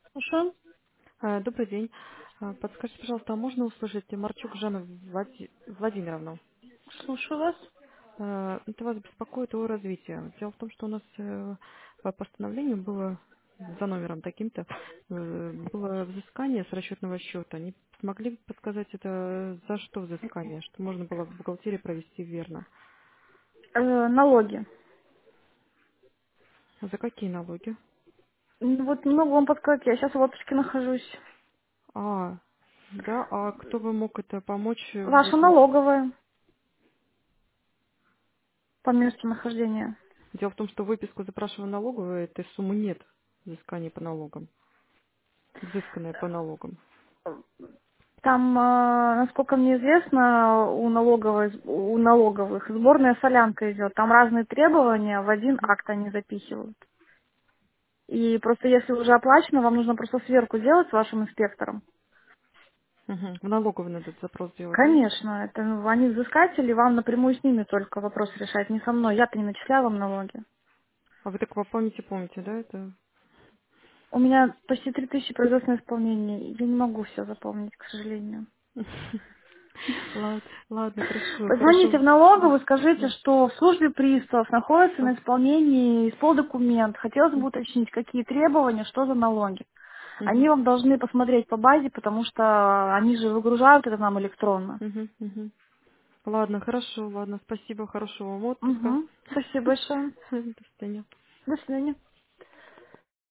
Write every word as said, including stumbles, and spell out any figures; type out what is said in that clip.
Слушаю. Э, Добрый день. Э, Подскажите, пожалуйста, а можно услышать Марчук Жанну Влади- Владимировну? Слушаю вас. Э, Это вас беспокоит о развитии. Дело в том, что у нас э, по постановлению было за номером таким-то э, было взыскание с расчетного счета. Не смогли бы подсказать это за что взыскание, что можно было в бухгалтерии провести верно? Э, налоги. За какие налоги? Ну, вот не могу вам подсказать, я сейчас в отпуске нахожусь. А, да, а кто бы мог это помочь? э, Ваша Вот, м- налоговая по месту нахождения. дело в том, что выписку запрашиваю налоговую, этой суммы нет взыскания по налогам. Взысканное по налогам. Там, э, насколько мне известно, у, налоговой, у налоговых сборная солянка идет. Там разные требования в один Мгм. акт они запихивают. И просто если уже оплачено, вам нужно просто сверку делать с вашим инспектором. Мгм. В налоговую надо этот запрос делать, да? Конечно, это ну, они взыскатели, вам напрямую с ними только вопрос решать, не со мной. Я-то не начисляю вам налоги. А вы так вы помните, помните, да, это? У меня почти три тысячи производственных исполнений. Я не могу все запомнить, к сожалению. Ладно, ладно, хорошо, Позвоните хорошо. в налоговую, Да, скажите, да. что в службе приставов находится А, на исполнении исполдокумент. Хотелось бы м, уточнить, какие требования, что за налоги. Они мгм, вам должны посмотреть по базе, потому что они же выгружают это нам электронно. мгм, мгм. Ладно, хорошо, ладно, спасибо, хорошего вам отпуска. Угу. Спасибо большое. До свидания. До свидания.